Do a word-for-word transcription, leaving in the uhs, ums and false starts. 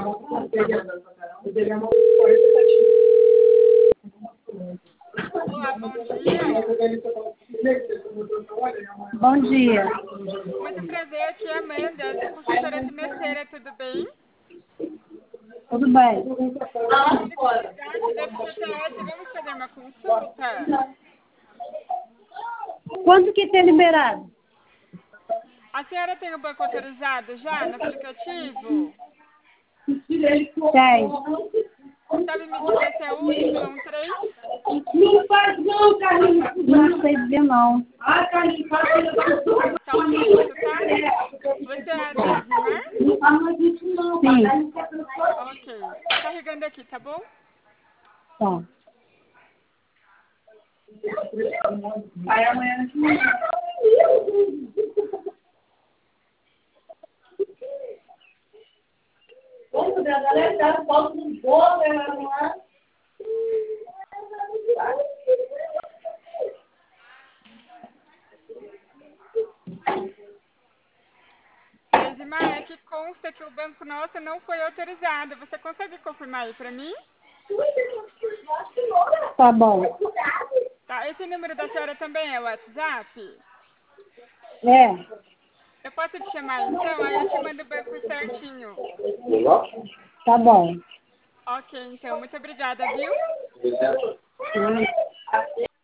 Olá, bom dia. Bom dia. Muito prazer, aqui é a Amanda, sou consultora financeira, tudo bem? Tudo bem? Cidade da F G T S, vamos fazer uma consulta? Quanto que tem liberado? A senhora tem o banco autorizado já no aplicativo? Tem. Sabe me dizer se é o Y três? Não faz não, Carlinhos. Não sei dizer não. Ah, Carlinhos, Só um minuto, tá? Você é a Deisimar? não fala disso não. Sim. Ok, tô carregando aqui, tá bom? Tá. Aí amanhã Vamos, a galera tá falta um bolo, ela não é? Deisimar, é que consta que o banco nosso não foi autorizado. Você consegue confirmar aí pra mim? Tá bom. Tá, esse número da senhora também é o WhatsApp? É. Eu posso te chamar então? Aí eu te mando o banco certinho. Tá bom. Ok, então. Muito obrigada, viu? Hum.